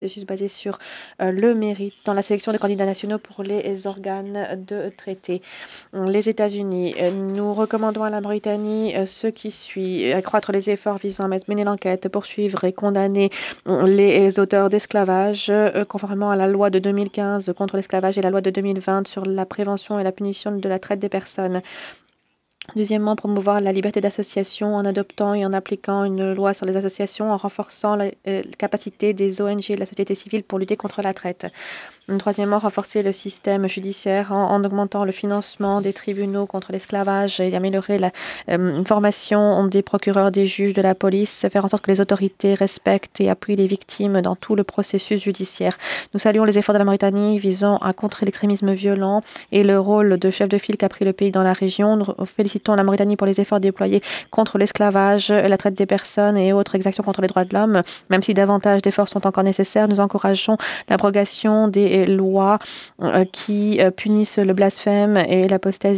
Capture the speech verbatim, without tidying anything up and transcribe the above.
Processus basé sur euh, le mérite dans la sélection des candidats nationaux pour les organes de traité. Les États-Unis, euh, nous recommandons à la Mauritanie euh, ce qui suit: accroître les efforts visant à mettre- mener l'enquête, poursuivre et condamner euh, les auteurs d'esclavage, euh, conformément à la loi de deux mille quinze contre l'esclavage et la loi de deux mille vingt sur la prévention et la punition de la traite des personnes. Deuxièmement, promouvoir la liberté d'association en adoptant et en appliquant une loi sur les associations, en renforçant la euh, capacité des O N G et de la société civile pour lutter contre la traite. Troisièmement, renforcer le système judiciaire en, en augmentant le financement des tribunaux contre l'esclavage et améliorer la euh, formation des procureurs, des juges, de la police, faire en sorte que les autorités respectent et appuient les victimes dans tout le processus judiciaire. Nous saluons les efforts de la Mauritanie visant à contrer l'extrémisme violent et le rôle de chef de file qu'a pris le pays dans la région. Nous félicitons la Mauritanie pour les efforts déployés contre l'esclavage, la traite des personnes et autres exactions contre les droits de l'homme. Même si davantage d'efforts sont encore nécessaires, nous encourageons l'abrogation des lois euh, qui euh, punissent le blasphème et l'apostasie